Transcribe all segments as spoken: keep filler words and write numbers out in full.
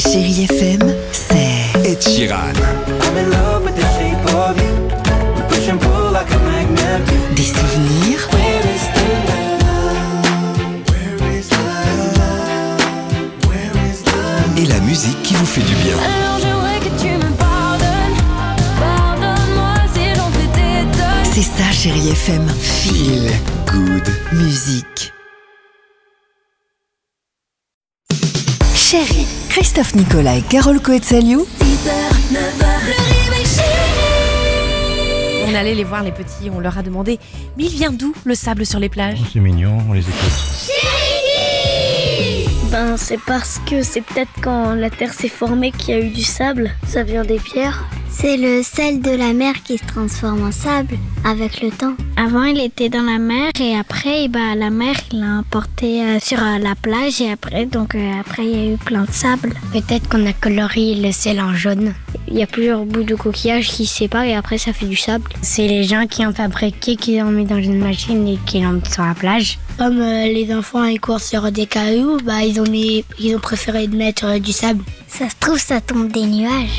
Chérie F M, c'est Ed Sheeran. des souvenirs Et la musique qui vous fait du bien. Alors j'aimerais que tu me pardonnes. Pardonne-moi si j'en fais des tonnes. c'est ça Chérie F M, Feel good. musique. Chérie, Christophe Nicolas et Carole Coetzaliou six heures, neuf heures, le réveil chéri. On allait les voir les petits, on leur a demandé « Mais il vient d'où le sable sur les plages ?» C'est mignon, on les écoute. Ben, c'est parce que c'est peut-être quand la terre s'est formée qu'il y a eu du sable. Ça vient des pierres. C'est le sel de la mer qui se transforme en sable avec le temps. Avant, il était dans la mer et après, bah, la mer, il l'a emporté euh, sur euh, la plage et après, donc euh, après, il y a eu plein de sable. Peut-être qu'on a coloré le sel en jaune. Il y a plusieurs bouts de coquillage qui se séparent et après, ça fait du sable. C'est les gens qui ont fabriqué, qui l'ont mis dans une machine et qui l'ont mis sur la plage. Comme euh, les enfants ils courent sur des cailloux, bah, ils ont mis, ils ont préféré de mettre euh, du sable. Ça se trouve, ça tombe des nuages.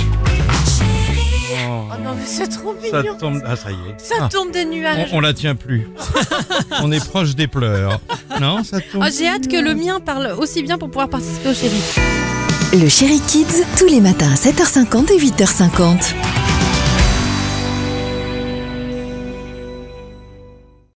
Oh non mais c'est trop Ça mignon. tombe. Ah, ça y est. Ça Ah, tombe des on, nuages. on la tient plus. On est proche des pleurs. Non, ça tombe. Oh, j'ai hâte que le mien parle aussi bien pour pouvoir participer au chéri. Le Chéri Kids, tous les matins à sept heures cinquante et huit heures cinquante.